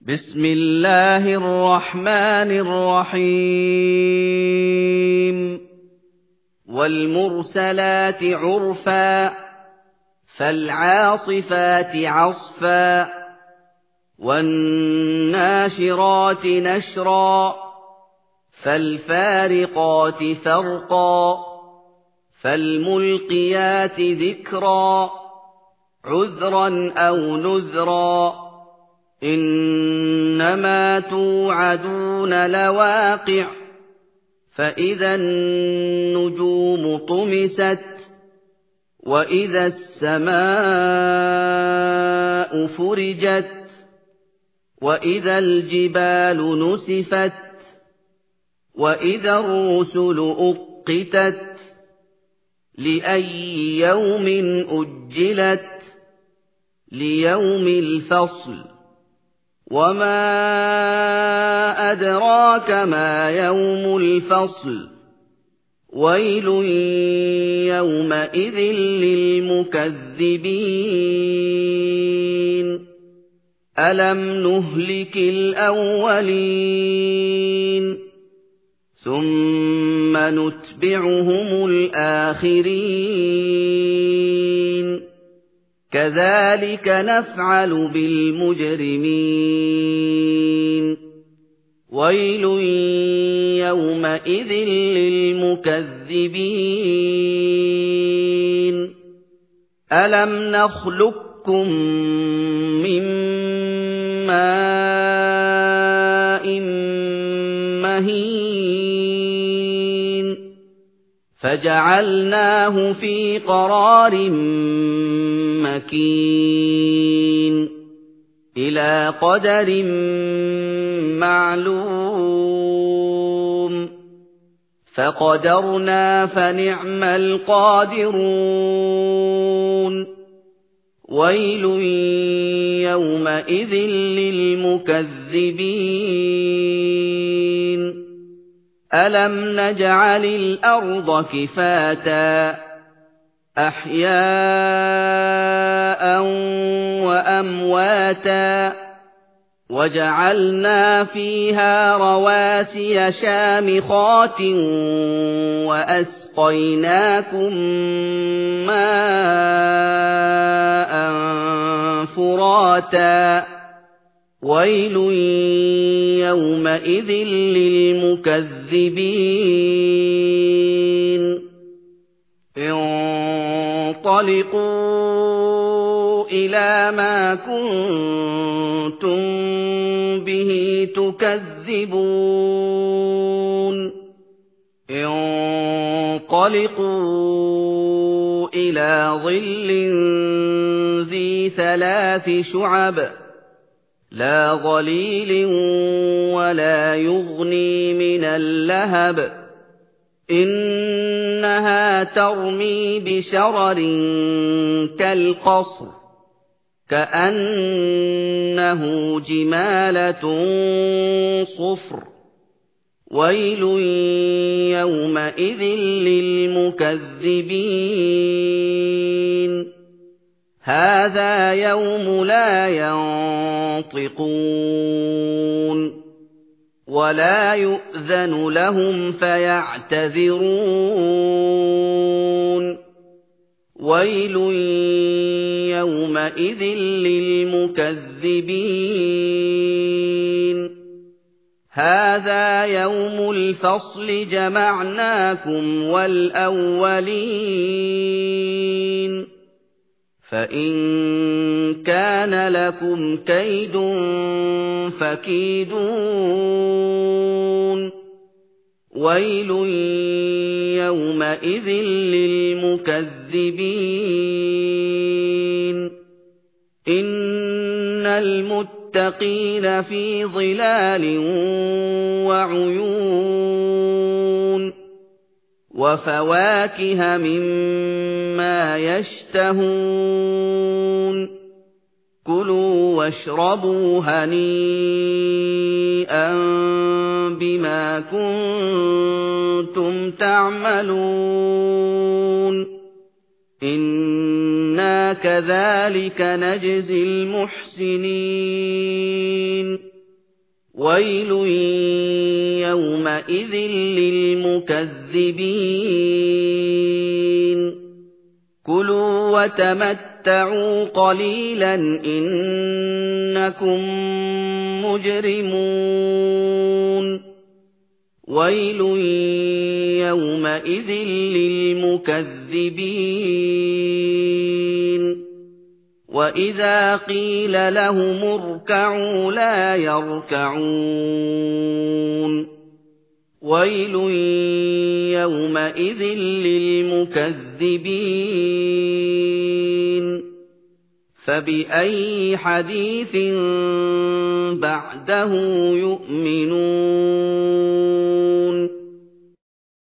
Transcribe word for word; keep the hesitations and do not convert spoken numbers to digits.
بسم الله الرحمن الرحيم والمرسلات عرفا فالعاصفات عصفا والناشرات نشرا فالفارقات فرقا فالملقيات ذكرا عذرا أو نذرا إنما توعدون لواقع فإذا النجوم طمست وإذا السماء فرجت وإذا الجبال نسفت وإذا الرسل أقتت لأي يوم أجلت ليوم الفصل وما أدراك ما يوم الفصل ويل يومئذ للمكذبين ألم نهلك الأولين ثم نتبعهم الآخرين كذلك نفعل بالمجرمين ويل يومئذ للمكذبين ألم نخلقكم من ماء مهين فجعلناه في قرار مكين إلى قدر معلوم فقدرنا فنعم القادرون ويل يومئذ للمكذبين ألم نجعل الأرض كفاتا أحياء وأمواتا وجعلنا فيها رواسي شامخات وأسقيناكم ماء فراتا ويل يومئذ للمكذبين انطلقوا إلى ما كنتم به تكذبون انطلقوا إلى ظل ذي ثلاث شعب لا ظليل ولا يغني من اللهب إنها ترمي بشرر كالقصر كأنه جمالة صفر ويل يومئذ للمكذبين هذا يوم لا ينطقون ولا يؤذن لهم فيعتذرون ويل يومئذ للمكذبين هذا يوم الفصل جمعناكم والأولين فإن كان لكم كيد فكيدون ويل يومئذ للمكذبين إن المتقين في ظلال وعيون وفواكه مما يشتهون كلوا واشربوا هنيئا بما كنتم تعملون إنا كذلك نجزي المحسنين ويل يومئذ للمكذبين كلوا وتمتعوا قليلا إنكم مجرمون ويل يومئذ للمكذبين وإذا قيل لهم اركعوا لا يركعون ويل يومئذ للمكذبين فبأي حديث بعده يؤمنون